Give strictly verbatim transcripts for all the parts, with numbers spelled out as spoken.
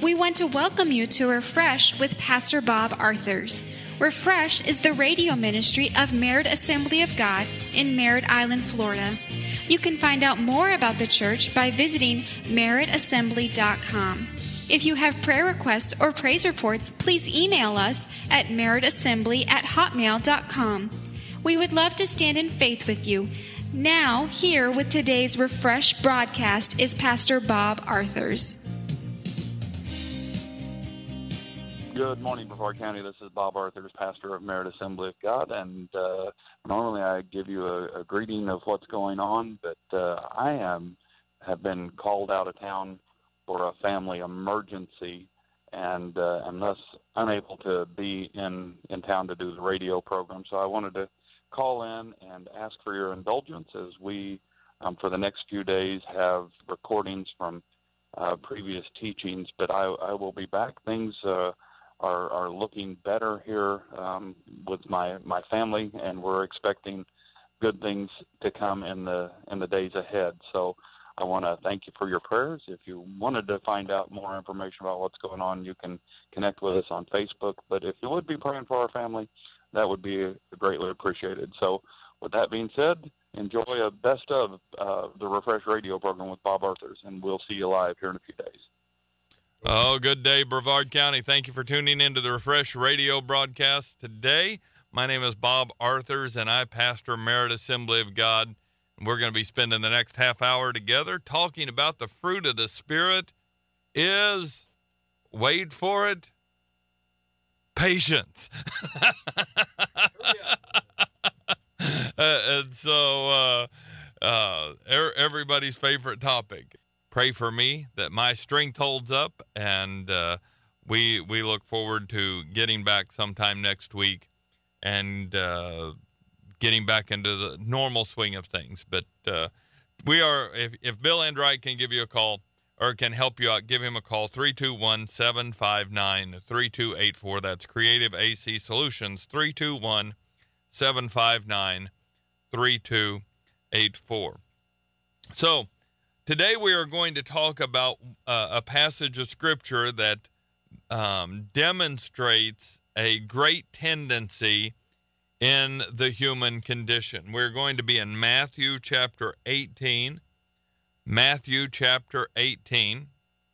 We want to welcome you to Refresh with Pastor Bob Arthurs. Refresh is the radio ministry of Merritt Assembly of God in Merritt Island, Florida. You can find out more about the church by visiting merritt assembly dot com. If you have prayer requests or praise reports, please email us at merritt assembly at hotmail dot com. We would love to stand in faith with you. Now, here with today's Refresh broadcast is Pastor Bob Arthurs. Good morning, Brevard County. This is Bob Arthurs, pastor of Merritt Assembly of God, and uh, normally I give you a, a greeting of what's going on, but uh, I am have been called out of town for a family emergency, and uh, am thus unable to be in, in town to do the radio program. So I wanted to call in and ask for your indulgence as we, um, for the next few days, have recordings from uh, previous teachings, but I, I will be back. Things uh, are, are looking better here um, with my, my family, and we're expecting good things to come in the in the days ahead. So I want to thank you for your prayers. If you wanted to find out more information about what's going on, you can connect with us on Facebook. But if you would be praying for our family, that would be greatly appreciated. So with that being said, enjoy a best of uh, the Refresh Radio program with Bob Arthurs, and we'll see you live here in a few days. Oh, good day, Brevard County. Thank you for tuning into the Refresh Radio broadcast today. My name is Bob Arthurs, and I pastor Merritt Assembly of God. We're going to be spending the next half hour together talking about the fruit of the Spirit is, wait for it, patience. uh, and so uh, uh, er- everybody's favorite topic. Pray for me that my strength holds up, and uh, we we look forward to getting back sometime next week and uh, getting back into the normal swing of things. But uh, we are, if, if Bill Enright can give you a call or can help you out, give him a call, three two one, seven five nine, three two eight four. That's Creative A C Solutions, three two one, seven five nine, three two eight four. So, today we are going to talk about uh, a passage of Scripture that um, demonstrates a great tendency in the human condition. We're going to be in Matthew chapter eighteen. Matthew chapter eighteen.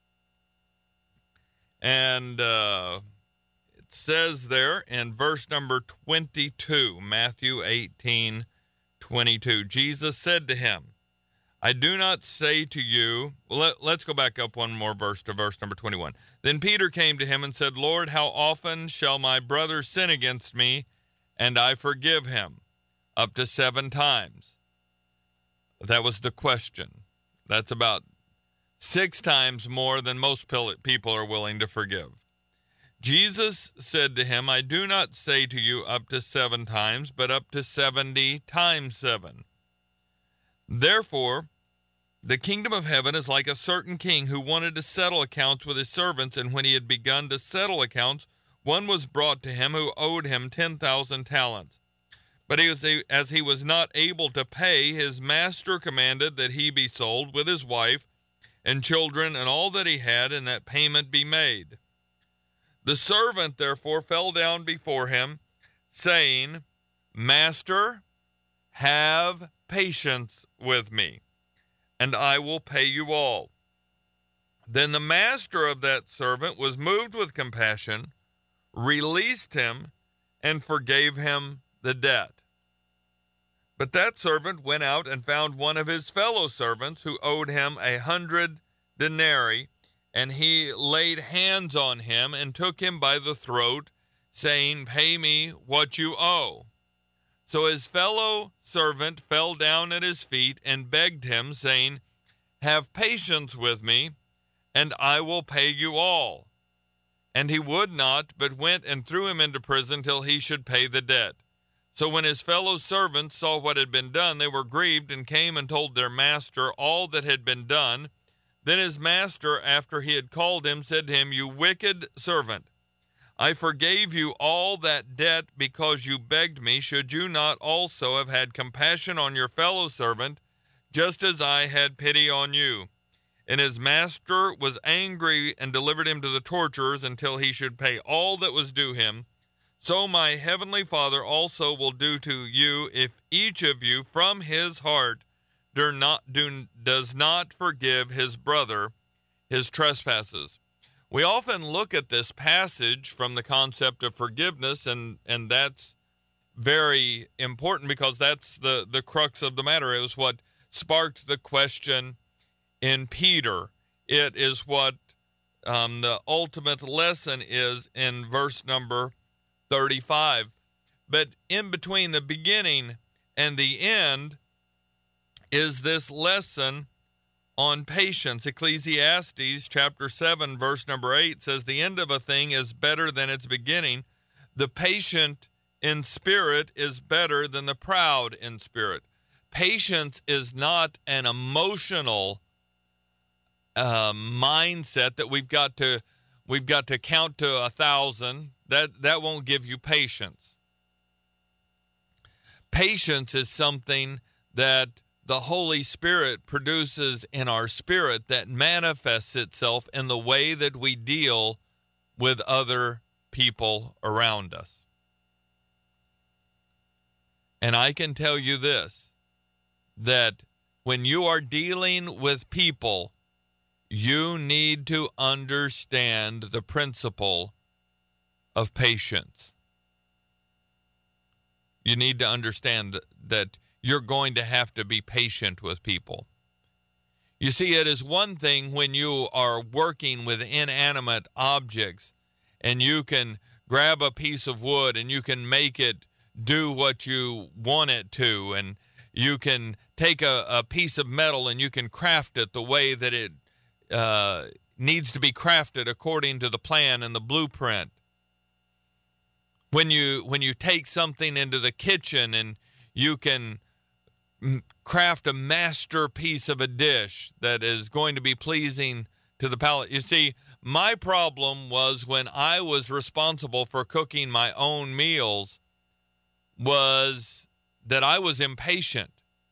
And uh, it says there in verse number twenty-two, Matthew eighteen, twenty-two, Jesus said to him, I do not say to you, well, let, let's go back up one more verse to verse number twenty-one. Then Peter came to him and said, Lord, how often shall my brother sin against me, and I forgive him? Up to seven times. That was the question. That's about six times more than most people are willing to forgive. Jesus said to him, I do not say to you up to seven times, but up to seventy times seven. Therefore, the kingdom of heaven is like a certain king who wanted to settle accounts with his servants, and when he had begun to settle accounts, one was brought to him who owed him ten thousand talents. But he was, as he was not able to pay, his master commanded that he be sold with his wife and children and all that he had, and that payment be made. The servant therefore fell down before him, saying, Master, have patience with me, and I will pay you all. Then the master of that servant was moved with compassion, released him, and forgave him the debt. But that servant went out and found one of his fellow servants who owed him a hundred denarii, and he laid hands on him and took him by the throat, saying, Pay me what you owe. So his fellow servant fell down at his feet and begged him, saying, Have patience with me, and I will pay you all. And he would not, but went and threw him into prison till he should pay the debt. So when his fellow servants saw what had been done, they were grieved and came and told their master all that had been done. Then his master, after he had called him, said to him, You wicked servant, I forgave you all that debt because you begged me. Should you not also have had compassion on your fellow servant, just as I had pity on you? And his master was angry and delivered him to the torturers until he should pay all that was due him. So my heavenly Father also will do to you if each of you from his heart do not, do, does not forgive his brother his trespasses. We often look at this passage from the concept of forgiveness, and, and that's very important because that's the, the crux of the matter. It was what sparked the question in Peter. It is what um, the ultimate lesson is in verse number thirty-five. But in between the beginning and the end is this lesson on patience. Ecclesiastes chapter seven, verse number eight says, the end of a thing is better than its beginning. The patient in spirit is better than the proud in spirit. Patience is not an emotional uh, mindset that we've got to we've got to count to a thousand. That that won't give you patience. Patience is something that the Holy Spirit produces in our spirit that manifests itself in the way that we deal with other people around us. And I can tell you this, that when you are dealing with people, you need to understand the principle of patience. You need to understand that you're going to have to be patient with people. You see, it is one thing when you are working with inanimate objects and you can grab a piece of wood and you can make it do what you want it to, and you can take a, a piece of metal and you can craft it the way that it uh, needs to be crafted according to the plan and the blueprint. When you when you take something into the kitchen and you can craft a masterpiece of a dish that is going to be pleasing to the palate. You see, my problem was when I was responsible for cooking my own meals was that I was impatient.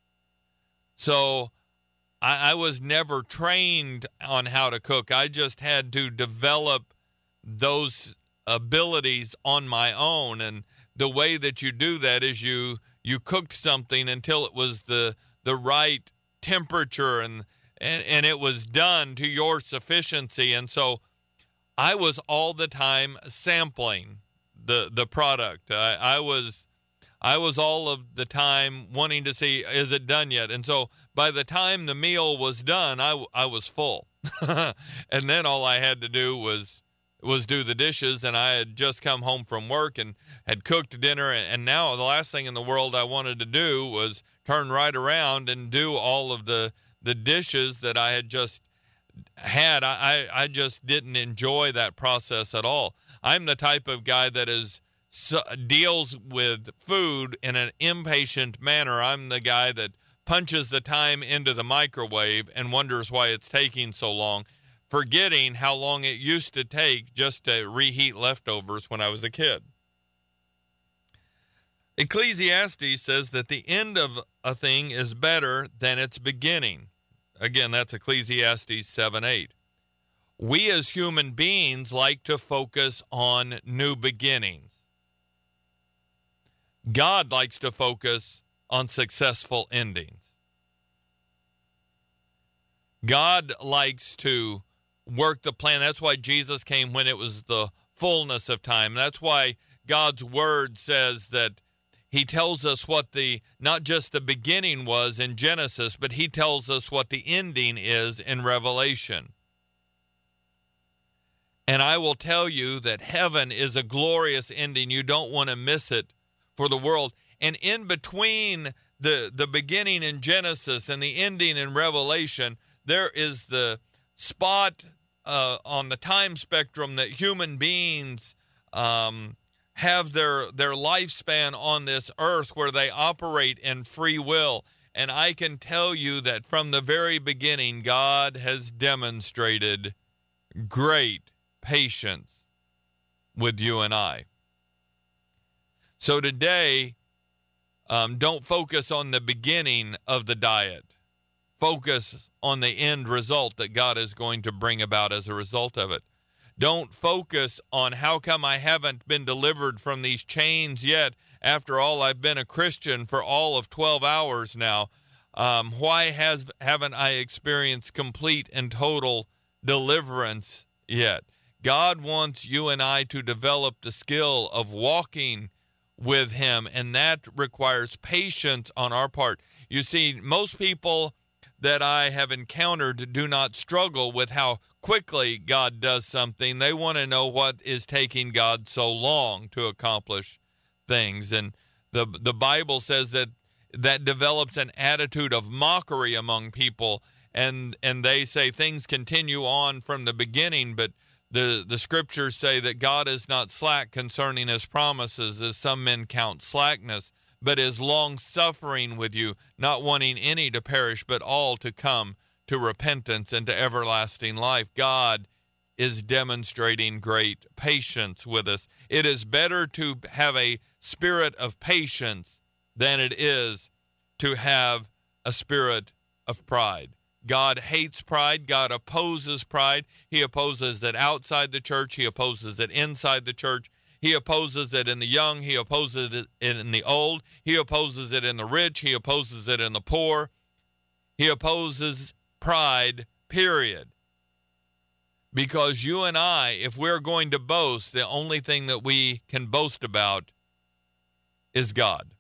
So I, I was never trained on how to cook. I just had to develop those abilities on my own. And the way that you do that is you you cooked something until it was the the right temperature and and, and it was done to your sufficiency. And so I was all the time sampling the the product. I, I was I was all of the time wanting to see, is it done yet? And so by the time the meal was done, I, I was full. And then all I had to do was was do the dishes, and I had just come home from work and had cooked dinner, and now the last thing in the world I wanted to do was turn right around and do all of the, the dishes that I had just had. I, I just didn't enjoy that process at all. I'm the type of guy that is So, deals with food in an impatient manner. I'm the guy that punches the time into the microwave and wonders why it's taking so long, forgetting how long it used to take just to reheat leftovers when I was a kid. Ecclesiastes says that the end of a thing is better than its beginning. Again, that's Ecclesiastes seven eight. We as human beings like to focus on new beginnings. God likes to focus on successful endings. God likes to work the plan. That's why Jesus came when it was the fullness of time. That's why God's word says that he tells us what the, not just the beginning was in Genesis, but he tells us what the ending is in Revelation. And I will tell you that heaven is a glorious ending. You don't want to miss it for the world. And in between the, the beginning in Genesis and the ending in Revelation, there is the spot uh, on the time spectrum that human beings um, have their, their lifespan on this earth where they operate in free will. And I can tell you that from the very beginning, God has demonstrated great patience with you and I. So today, um, don't focus on the beginning of the diet. Focus on the end result that God is going to bring about as a result of it. Don't focus on how come I haven't been delivered from these chains yet. After all, I've been a Christian for all of twelve hours now. Um, why has haven't I experienced complete and total deliverance yet? God wants you and I to develop the skill of walking with him, and that requires patience on our part. You see, most people that I have encountered do not struggle with how quickly God does something. They want to know what is taking God so long to accomplish things. And the the Bible says that that develops an attitude of mockery among people, and and they say things continue on from the beginning, but the the scriptures say that God is not slack concerning his promises, as some men count slackness, but is long-suffering with you, not wanting any to perish, but all to come to repentance and to everlasting life. God is demonstrating great patience with us. It is better to have a spirit of patience than it is to have a spirit of pride. God hates pride. God opposes pride. He opposes it outside the church. He opposes it inside the church. He opposes it in the young. He opposes it in the old. He opposes it in the rich. He opposes it in the poor. He opposes pride, period. Because you and I, if we're going to boast, the only thing that we can boast about is God.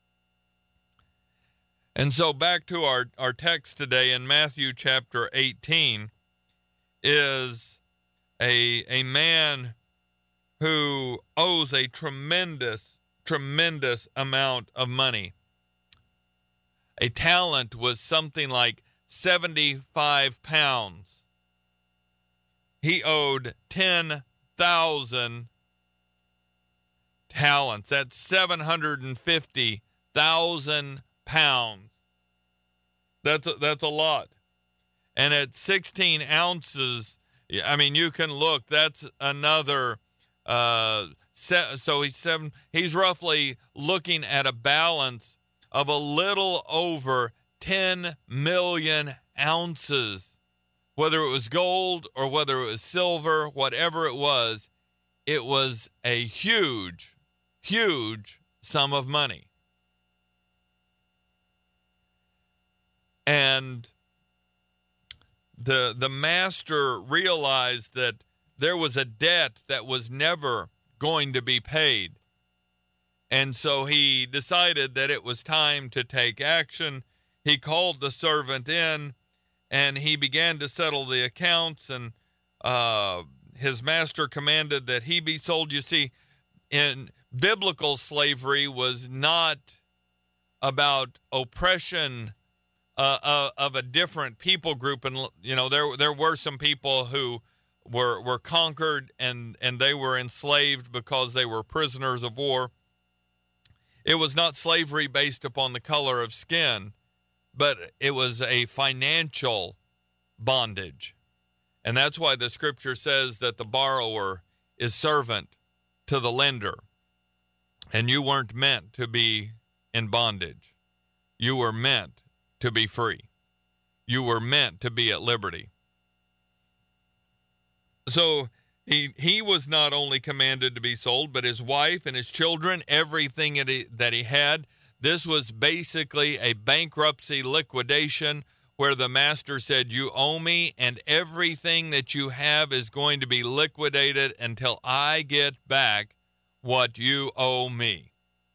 And so back to our, our text today in Matthew chapter eighteen is a, a man who owes a tremendous, tremendous amount of money. A talent was something like seventy-five pounds. He owed ten thousand talents. That's seven hundred fifty thousand pounds. That's a, that's a lot. And at sixteen ounces, I mean, you can look, that's another, uh, so he's seven, he's roughly looking at a balance of a little over ten million ounces. Whether it was gold or whether it was silver, whatever it was, it was a huge, huge sum of money. And the the master realized that there was a debt that was never going to be paid. And so he decided that it was time to take action. He called the servant in, and he began to settle the accounts, and uh, his master commanded that he be sold. You see, in biblical slavery was not about oppression uh, uh, of a different people group. And, you know, there there were some people who were were conquered and, and they were enslaved because they were prisoners of war. It was not slavery based upon the color of skin, but it was a financial bondage. And that's why the scripture says that the borrower is servant to the lender. And you weren't meant to be in bondage. You were meant to be free. You were meant to be at liberty. So he he was not only commanded to be sold, but his wife and his children, everything that he, that he had. This was basically a bankruptcy liquidation where the master said, you owe me, and everything that you have is going to be liquidated until I get back what you owe me.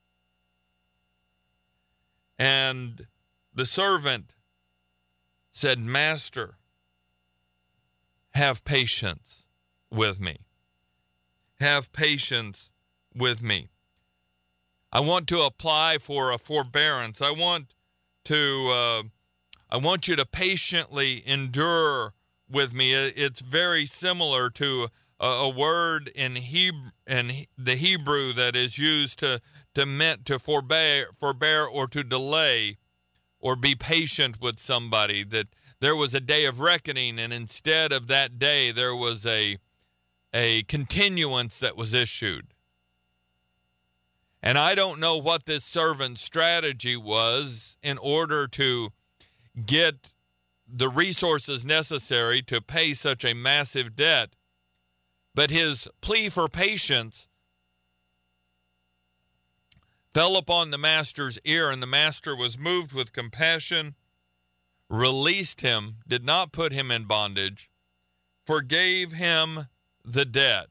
And the servant said, Master, have patience with me. Have patience with me. I want to apply for a forbearance. I want to, uh, I want you to patiently endure with me. It's very similar to a, a word in Hebrew, in the Hebrew that is used to to meant to forbear, forbear or to delay, or be patient with somebody. That there was a day of reckoning, and instead of that day, there was a a continuance that was issued. And I don't know what this servant's strategy was in order to get the resources necessary to pay such a massive debt. But his plea for patience fell upon the master's ear, and the master was moved with compassion, released him, did not put him in bondage, forgave him the debt.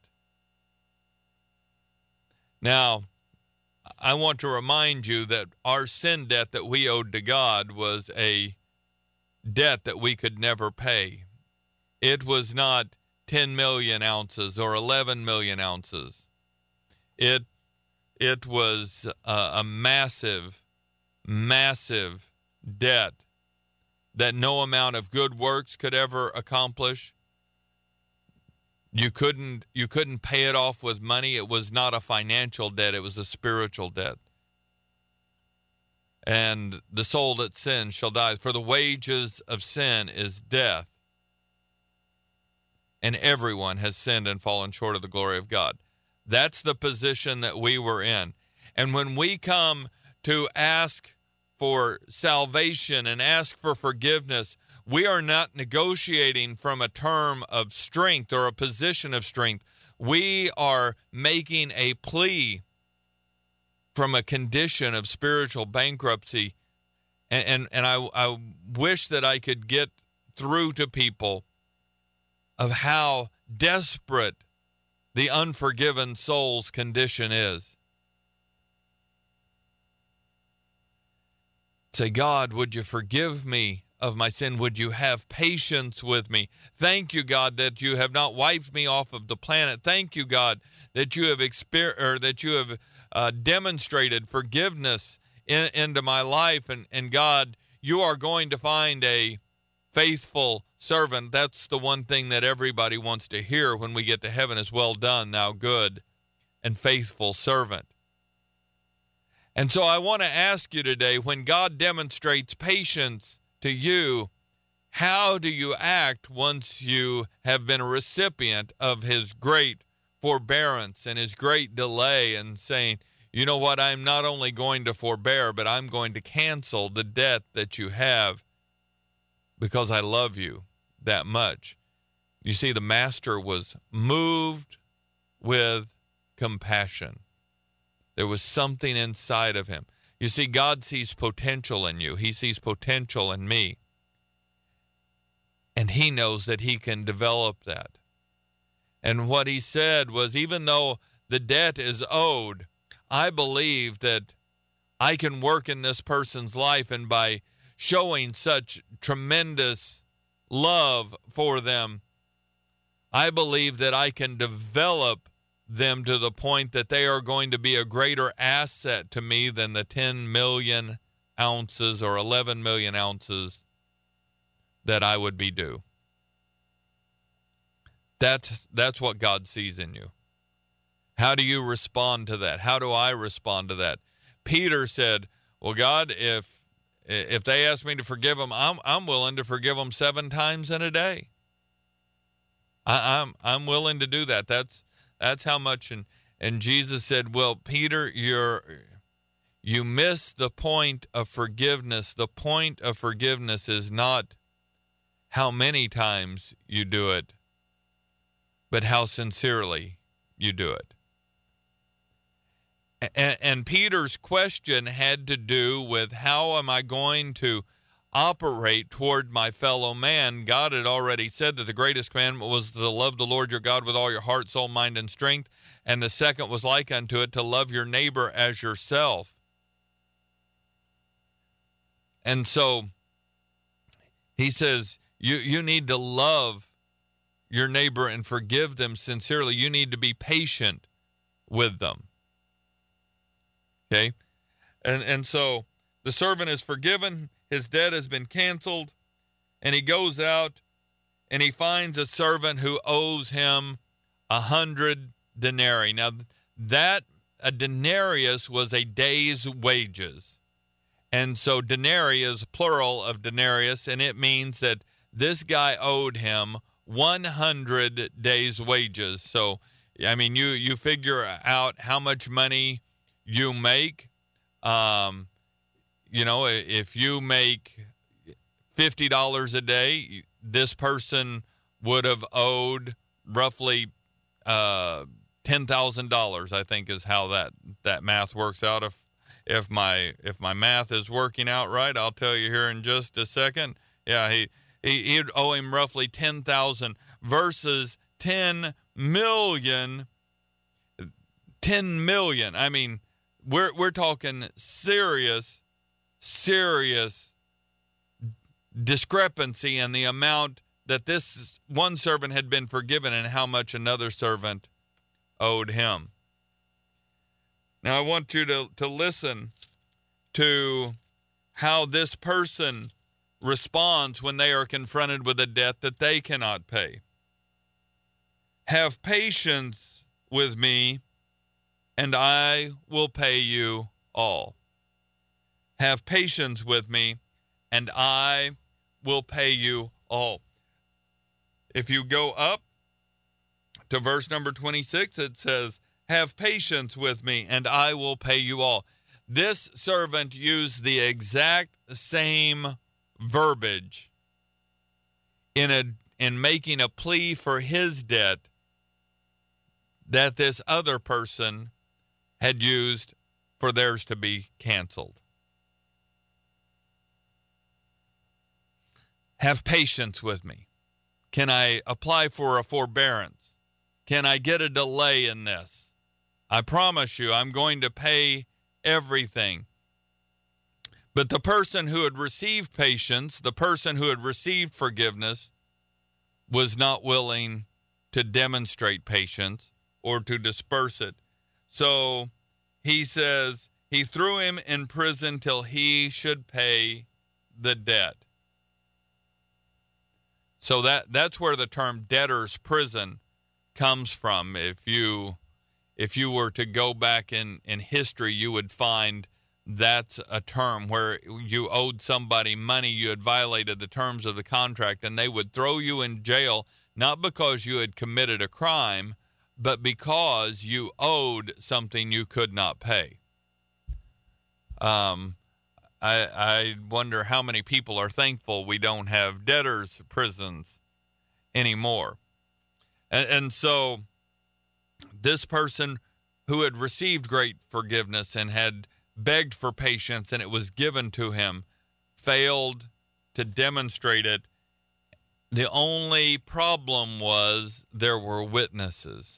Now, I want to remind you that our sin debt that we owed to God was a debt that we could never pay. It was not ten million ounces or eleven million ounces. It it was a, a massive, massive debt that no amount of good works could ever accomplish. You couldn't you couldn't pay it off with money. It was not a financial debt, it was a spiritual debt. And the soul that sins shall die. For the wages of sin is death. And everyone has sinned and fallen short of the glory of God. That's the position that we were in. And when we come to ask for salvation and ask for forgiveness, we are not negotiating from a term of strength or a position of strength. We are making a plea from a condition of spiritual bankruptcy. And, and, and I, I wish that I could get through to people of how desperate the unforgiven soul's condition is. Say, God, would you forgive me of my sin? Would you have patience with me? Thank you, God, that you have not wiped me off of the planet. Thank you, God, that you have exper- or that you have uh, demonstrated forgiveness in, into my life. And, and God, you are going to find a faithful servant. That's the one thing that everybody wants to hear when we get to heaven is, well done, thou good and faithful servant. And so I want to ask you today, when God demonstrates patience to you, how do you act once you have been a recipient of his great forbearance and his great delay, and saying, you know what, I'm not only going to forbear, but I'm going to cancel the debt that you have because I love you that much. You see, the master was moved with compassion. There was something inside of him. You see, God sees potential in you. He sees potential in me. And he knows that he can develop that. And what he said was, even though the debt is owed, I believe that I can work in this person's life, and by showing such tremendous love for them, I believe that I can develop them to the point that they are going to be a greater asset to me than the ten million ounces or eleven million ounces that I would be due. That's, that's what God sees in you. How do you respond to that? How do I respond to that? Peter said, well, God, if if they ask me to forgive them, I'm I'm willing to forgive them seven times in a day. I, I'm I'm willing to do that. That's that's how much. And and Jesus said, well, Peter, you're you miss the point of forgiveness. The point of forgiveness is not how many times you do it, but how sincerely you do it. And, and Peter's question had to do with, how am I going to operate toward my fellow man? God had already said that the greatest commandment was to love the Lord your God with all your heart, soul, mind, and strength. And the second was like unto it, to love your neighbor as yourself. And so he says, you, you need to love your neighbor and forgive them sincerely. You need to be patient with them. Okay? And and so the servant is forgiven, his debt has been canceled, and he goes out and he finds a servant who owes him a hundred denarii. Now, that a denarius was a day's wages. And so denarii is plural of denarius, and it means that this guy owed him one hundred days' wages. So, I mean, you, you figure out how much money you make. Um, you know, if you make fifty dollars a day, this person would have owed roughly uh, ten thousand dollars, I think is how that, that math works out. If if my if my math is working out right, I'll tell you here in just a second. Yeah, he, he he'd owe him roughly ten thousand versus ten million. ten million. I mean, we're we're talking serious, serious discrepancy in the amount that this one servant had been forgiven and how much another servant owed him. Now, I want you to, to listen to how this person responds when they are confronted with a debt that they cannot pay. Have patience with me, and I will pay you all. Have patience with me, and I will pay you all. If you go up to verse number twenty-six, it says, have patience with me, and I will pay you all. This servant used the exact same verbiage in a in making a plea for his debt that this other person had used for theirs to be canceled. Have patience with me. Can I apply for a forbearance? Can I get a delay in this? I promise you I'm going to pay everything. But the person who had received patience, the person who had received forgiveness, was not willing to demonstrate patience or to disperse it. So he says he threw him in prison till he should pay the debt. So that, that's where the term debtor's prison comes from. If you if you were to go back in, in history, you would find that's a term where you owed somebody money, you had violated the terms of the contract, and they would throw you in jail, not because you had committed a crime, but because you owed something you could not pay. Um, I, I wonder how many people are thankful we don't have debtors' prisons anymore. And, and so this person who had received great forgiveness and had begged for patience and it was given to him failed to demonstrate it. The only problem was there were witnesses.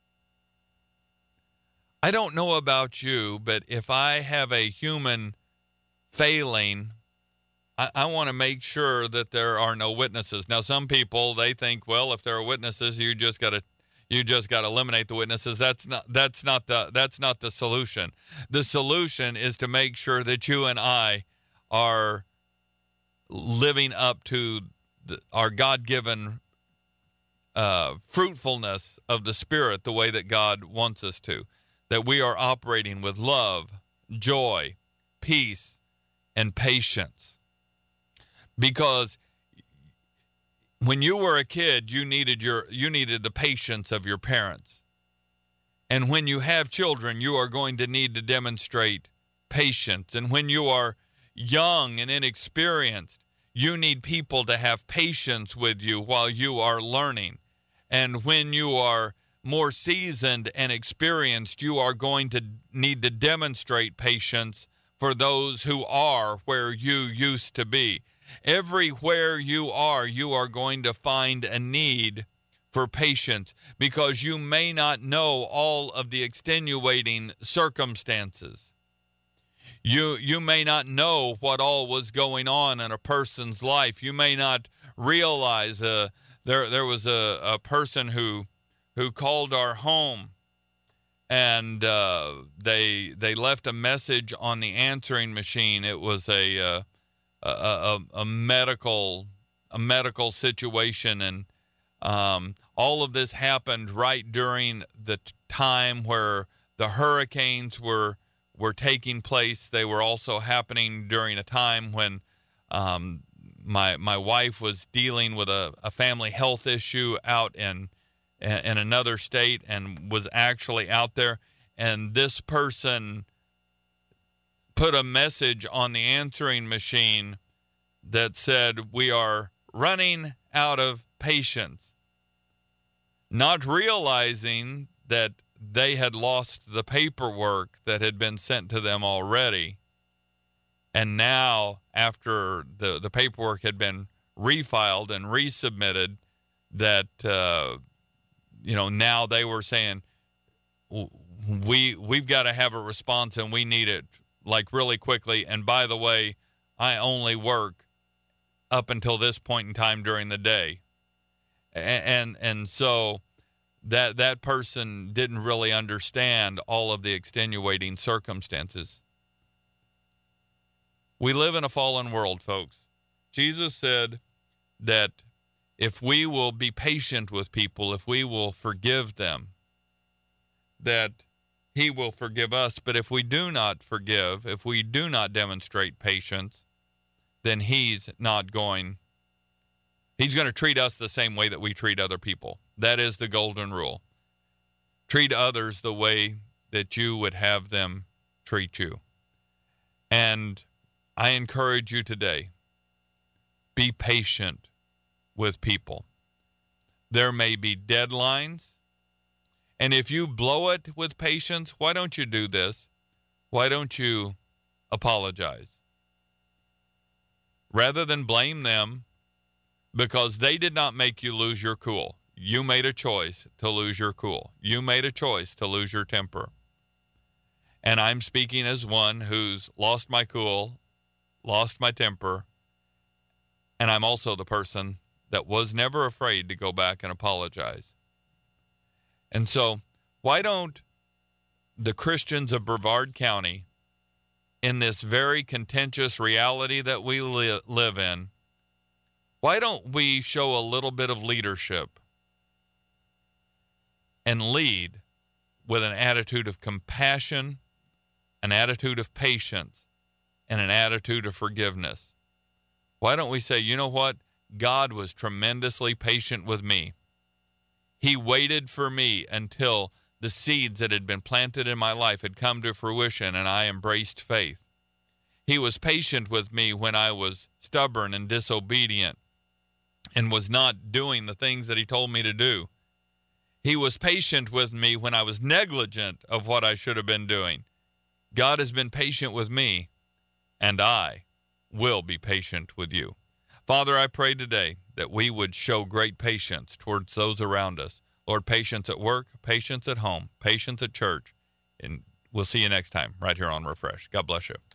I don't know about you, but if I have a human failing, I, I want to make sure that there are no witnesses. Now, some people, they think, well, if there are witnesses, you just got to you just got to eliminate the witnesses. That's not that's not the that's not the solution. The solution is to make sure that you and I are living up to the, our God-given uh, fruitfulness of the Spirit the way that God wants us to. That we are operating with love, joy, peace, and patience. Because when you were a kid, you needed your you needed the patience of your parents. And when you have children, you are going to need to demonstrate patience. And when you are young and inexperienced, you need people to have patience with you while you are learning. And when you are more seasoned and experienced, you are going to need to demonstrate patience for those who are where you used to be. Everywhere you are, you are going to find a need for patience because you may not know all of the extenuating circumstances. You you may not know what all was going on in a person's life. You may not realize uh, there there was a, a person who who called our home, and uh, they they left a message on the answering machine. It was a uh, a, a, a medical a medical situation, and um, all of this happened right during the time where the hurricanes were were taking place. They were also happening during a time when um, my my wife was dealing with a, a family health issue out in in another state and was actually out there. And this person put a message on the answering machine that said, we are running out of patience, not realizing that they had lost the paperwork that had been sent to them already. And now, after the, the paperwork had been refiled and resubmitted, that, uh, you know, now they were saying, we, we've got to have a response and we need it like really quickly. And by the way, I only work up until this point in time during the day. And, and, and so that, that person didn't really understand all of the extenuating circumstances. We live in a fallen world, folks. Jesus said that if we will be patient with people, if we will forgive them, that he will forgive us. But if we do not forgive, if we do not demonstrate patience, then he's not going, he's going to treat us the same way that we treat other people. That is the golden rule. Treat others the way that you would have them treat you. And I encourage you today, be patient with people. There may be deadlines, and if you blow it with patience, why don't you do this? Why don't you apologize? Rather than blame them because they did not make you lose your cool. You made a choice to lose your cool. You made a choice to lose your temper. And I'm speaking as one who's lost my cool, lost my temper, and I'm also the person that was never afraid to go back and apologize. And so, why don't the Christians of Brevard County, in this very contentious reality that we li- live in, why don't we show a little bit of leadership and lead with an attitude of compassion, an attitude of patience, and an attitude of forgiveness? Why don't we say, you know what? God was tremendously patient with me. He waited for me until the seeds that had been planted in my life had come to fruition and I embraced faith. He was patient with me when I was stubborn and disobedient and was not doing the things that he told me to do. He was patient with me when I was negligent of what I should have been doing. God has been patient with me, and I will be patient with you. Father, I pray today that we would show great patience towards those around us. Lord, patience at work, patience at home, patience at church. And we'll see you next time right here on Refresh. God bless you.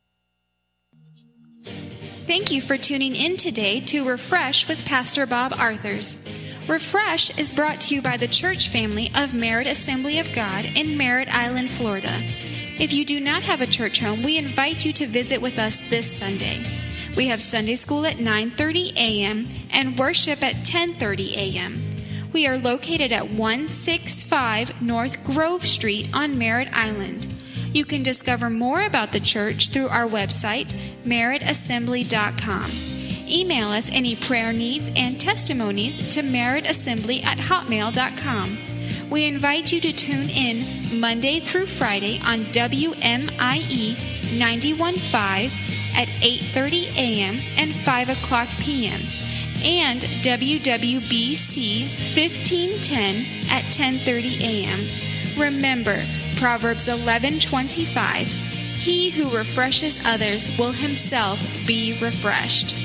Thank you for tuning in today to Refresh with Pastor Bob Arthurs. Refresh is brought to you by the church family of Merritt Assembly of God in Merritt Island, Florida. If you do not have a church home, we invite you to visit with us this Sunday. We have Sunday school at nine thirty a.m. and worship at ten thirty a.m. We are located at one sixty-five North Grove Street on Merritt Island. You can discover more about the church through our website, merritt assembly dot com. Email us any prayer needs and testimonies to merritt assembly at hotmail dot com. We invite you to tune in Monday through Friday on W M I E ninety-one point five at eight thirty a.m. and five o'clock p.m. and W W B C fifteen ten at ten thirty a.m. Remember, Proverbs eleven twenty-five, he who refreshes others will himself be refreshed.